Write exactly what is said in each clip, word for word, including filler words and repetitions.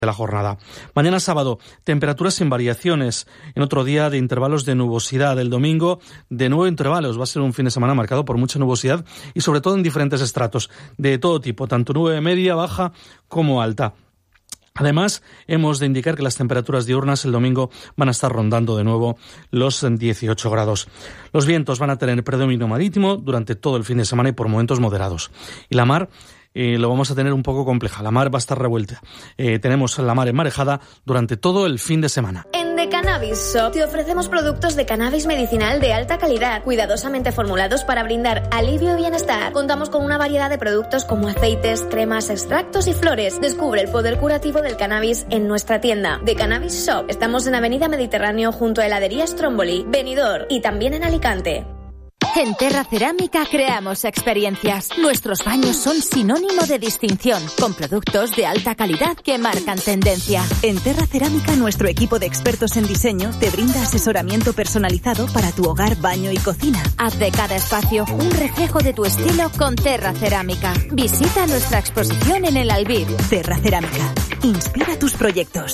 de la jornada. Mañana sábado, temperaturas sin variaciones, en otro día de intervalos de nubosidad. El domingo, de nuevo intervalos. Va a ser un fin de semana marcado por mucha nubosidad y sobre todo en diferentes estratos de todo tipo, tanto nube media, baja como alta. Además, hemos de indicar que las temperaturas diurnas el domingo van a estar rondando de nuevo los dieciocho grados. Los vientos van a tener predominio marítimo durante todo el fin de semana y por momentos moderados. Y la mar Eh, lo vamos a tener un poco compleja. La mar va a estar revuelta. Eh, tenemos la mar enmarejada durante todo el fin de semana. En The Cannabis Shop te ofrecemos productos de cannabis medicinal de alta calidad, cuidadosamente formulados para brindar alivio y bienestar. Contamos con una variedad de productos como aceites, cremas, extractos y flores. Descubre el poder curativo del cannabis en nuestra tienda. The Cannabis Shop. Estamos en Avenida Mediterráneo junto a heladería Stromboli, Benidorm y también en Alicante. En Terra Cerámica creamos experiencias. Nuestros baños son sinónimo de distinción, con productos de alta calidad que marcan tendencia. En Terra Cerámica, nuestro equipo de expertos en diseño te brinda asesoramiento personalizado para tu hogar, baño y cocina. Haz de cada espacio un reflejo de tu estilo con Terra Cerámica. Visita nuestra exposición en el Albir. Terra Cerámica. Inspira tus proyectos.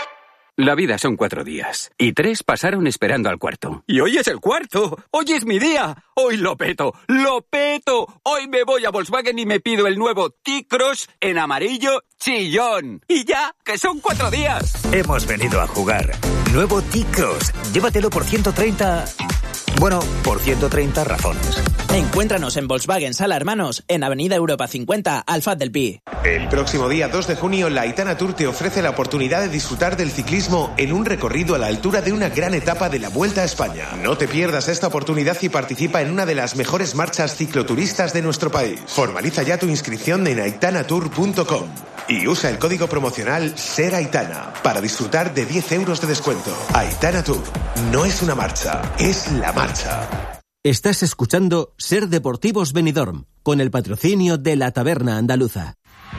La vida son cuatro días, y tres pasaron esperando al cuarto. ¡Y hoy es el cuarto! ¡Hoy es mi día! ¡Hoy lo peto! ¡Lo peto! Hoy me voy a Volkswagen y me pido el nuevo T-Cross en amarillo chillón. ¡Y ya, que son cuatro días! Hemos venido a jugar. Nuevo T-Cross. Llévatelo por ciento treinta... Bueno, por ciento treinta razones. Encuéntranos en Volkswagen Sala Hermanos, en Avenida Europa cincuenta, Alfaz del Pi. El próximo día dos de junio, la Aitana Tour te ofrece la oportunidad de disfrutar del ciclismo en un recorrido a la altura de una gran etapa de la Vuelta a España. No te pierdas esta oportunidad y participa en una de las mejores marchas cicloturistas de nuestro país. Formaliza ya tu inscripción en aitana tour punto com y usa el código promocional SERAITANA para disfrutar de diez euros de descuento. Aitana Tour no es una marcha, es la marcha. Estás escuchando Ser Deportivos Benidorm, con el patrocinio de la Taberna Andaluza.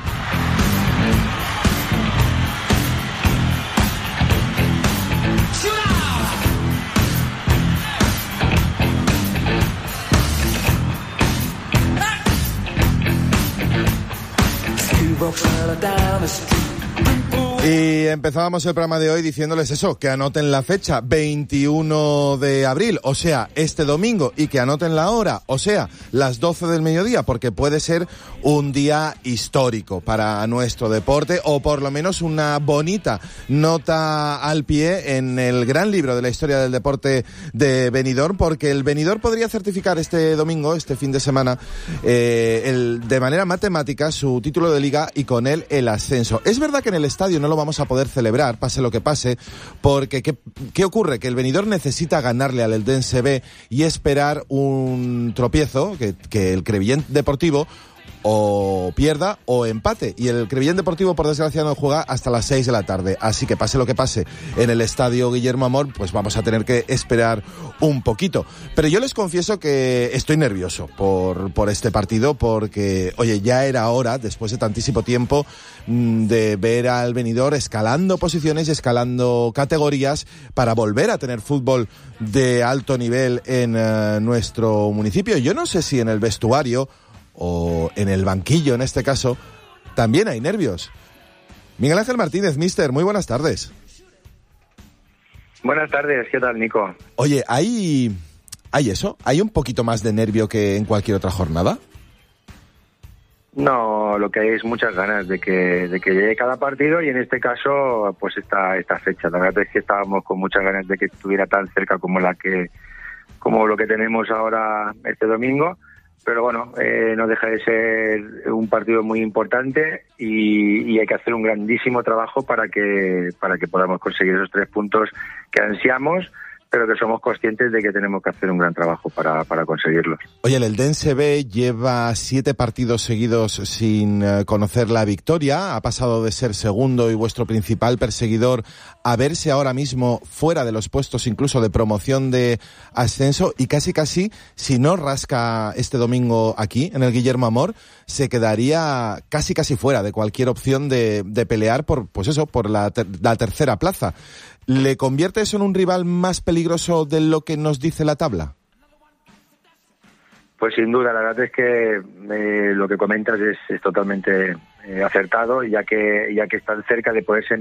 Y empezábamos el programa de hoy diciéndoles eso, que anoten la fecha, veintiuno de abril, o sea, este domingo, y que anoten la hora, o sea, las doce del mediodía, porque puede ser un día histórico para nuestro deporte, o por lo menos una bonita nota al pie en el gran libro de la historia del deporte de Benidorm, porque el Benidorm podría certificar este domingo, este fin de semana, eh, el, de manera matemática su título de liga y con él el ascenso. Es verdad que en el estadio no lo vamos a poder celebrar, pase lo que pase, porque ¿qué, qué ocurre? Que el Benidorm necesita ganarle al Eldense B y esperar un tropiezo, que, que el Crevillent Deportivo o pierda o empate, y el Crevillent Deportivo por desgracia no juega hasta las seis de la tarde, así que pase lo que pase en el estadio Guillermo Amor, pues vamos a tener que esperar un poquito. Pero yo les confieso que estoy nervioso por, por este partido, porque oye, ya era hora, después de tantísimo tiempo, de ver al Benidorm escalando posiciones y escalando categorías para volver a tener fútbol de alto nivel en uh, nuestro municipio. Yo no sé si en el vestuario o en el banquillo, en este caso, también hay nervios. Miguel Ángel Martínez, mister, muy buenas tardes. Buenas tardes, ¿qué tal, Nico? Oye, ¿hay, ¿hay eso? ¿Hay un poquito más de nervio que en cualquier otra jornada? No, lo que hay es muchas ganas de que de que llegue cada partido, y en este caso, pues esta esta fecha. La verdad es que estábamos con muchas ganas de que estuviera tan cerca como la que como lo que tenemos ahora este domingo. Pero bueno, eh, no deja de ser un partido muy importante y, y hay que hacer un grandísimo trabajo para que para que podamos conseguir esos tres puntos que ansiamos, pero que somos conscientes de que tenemos que hacer un gran trabajo para, para conseguirlos. Oye, el Eldense B lleva siete partidos seguidos sin uh, conocer la victoria, ha pasado de ser segundo y vuestro principal perseguidor a verse ahora mismo fuera de los puestos incluso de promoción de ascenso, y casi casi, si no rasca este domingo aquí en el Guillermo Amor, se quedaría casi casi fuera de cualquier opción de, de pelear por, pues eso, por la, ter- la tercera plaza. ¿Le convierte eso en un rival más peligroso de lo que nos dice la tabla? Pues sin duda, la verdad es que eh, lo que comentas es, es totalmente eh, acertado, ya que ya que están cerca de poderse